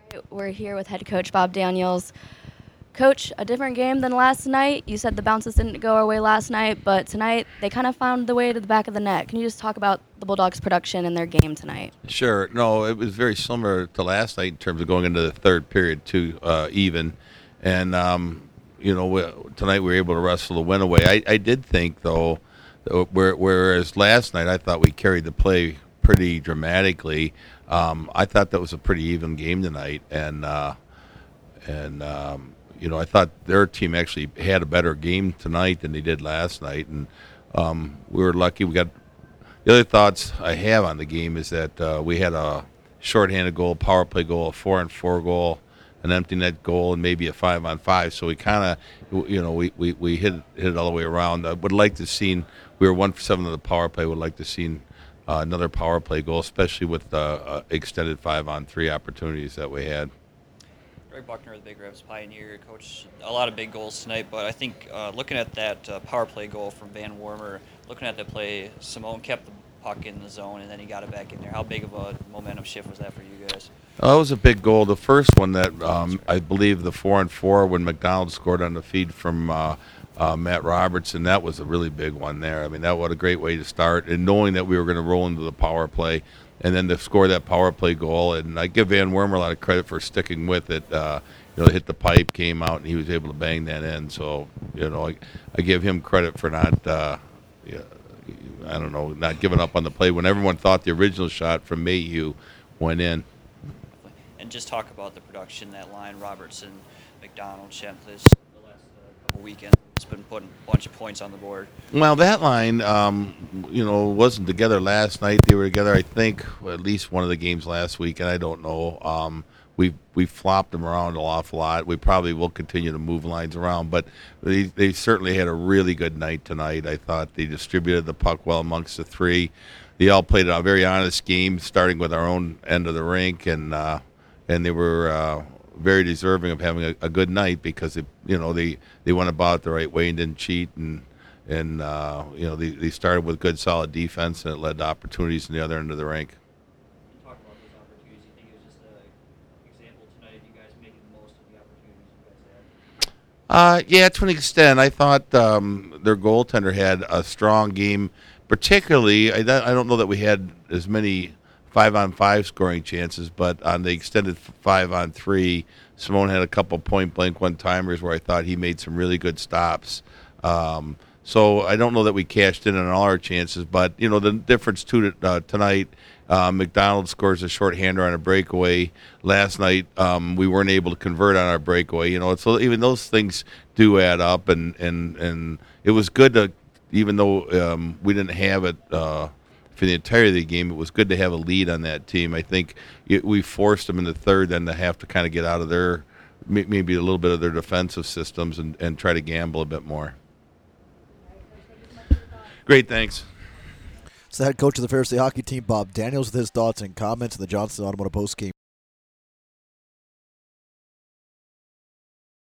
We're here with head coach Bob Daniels. Coach, a different game than last night. You said the bounces didn't go our way last night, but tonight they kind of found the way to the back of the net. Can you just talk about the Bulldogs' production in their game tonight? Sure. No, it was very similar to last night in terms of going into the third period, too, even. And, tonight we were able to wrestle the win away. I did think, though, whereas last night I thought we carried the play pretty dramatically, I thought that was a pretty even game tonight. I thought their team actually had a better game tonight than they did last night. And we were lucky. The other thoughts I have on the game is that we had a shorthanded goal, power play goal, a 4-on-4 goal, an empty net goal, and maybe a 5-on-5. So we kind of, we hit it all the way around. I would like to see, we were 1 for 7 of the power play. Would like to see another power play goal, especially with the extended 5-on-3 opportunities that we had. Greg Buckner, the Big Revs Pioneer, coach. A lot of big goals tonight, but I think looking at that power play goal from Van Wormer, looking at that play, Simone kept the puck in the zone, and then he got it back in there. How big of a momentum shift was that for you guys? That was a big goal. The first one that I believe the 4-on-4 when McDonald scored on the feed from Matt Robertson, that was a really big one there. I mean, that was a great way to start, and knowing that we were going to roll into the power play, and then to score that power play goal. And I give Van Wormer a lot of credit for sticking with it. Hit the pipe, came out, and he was able to bang that in. So, I give him credit for not, not giving up on the play when everyone thought the original shot from Mayhew went in. And just talk about the production, that line, Robertson, McDonald, Shempless, the last couple weekends. It's been putting a bunch of points on the board. Well, that line, wasn't together last night. They were together, I think, at least one of the games last week, and I don't know. We flopped them around an awful lot. We probably will continue to move lines around, but they certainly had a really good night tonight. I thought they distributed the puck well amongst the three. They all played a very honest game, starting with our own end of the rink, and they were very deserving of having a good night because they went about it the right way and didn't cheat, and they started with good solid defense, and it led to opportunities in the other end of the rink. Talk about those opportunities. You think it was just an example tonight of you guys making the most of the opportunities you guys had? Yeah, to an extent. I thought their goaltender had a strong game. Particularly, I don't know that we had as many 5-on-5 scoring chances, but on the extended 5-on-3, Simone had a couple point-blank one-timers where I thought he made some really good stops. So I don't know that we cashed in on all our chances, but, the difference tonight, McDonald scores a shorthander on a breakaway. Last night, we weren't able to convert on our breakaway. So even those things do add up, and it was good to, even though we didn't have it for the entirety of the game, it was good to have a lead on that team. I think we forced them in the third then to have to kind of get out of their, maybe a little bit of their defensive systems and try to gamble a bit more. Great, thanks. So the head coach of the Fair City hockey team, Bob Daniels, with his thoughts and comments in the Johnson Automotive postgame